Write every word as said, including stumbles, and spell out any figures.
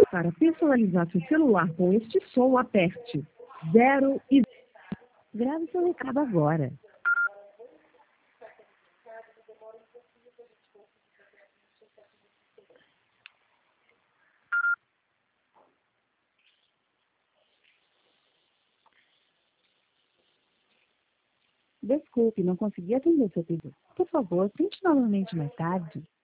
Para personalizar seu celular com este som, aperte zero e... Grave seu recado agora. Desculpe, não consegui atender seu pedido. Por favor, tente novamente mais tarde.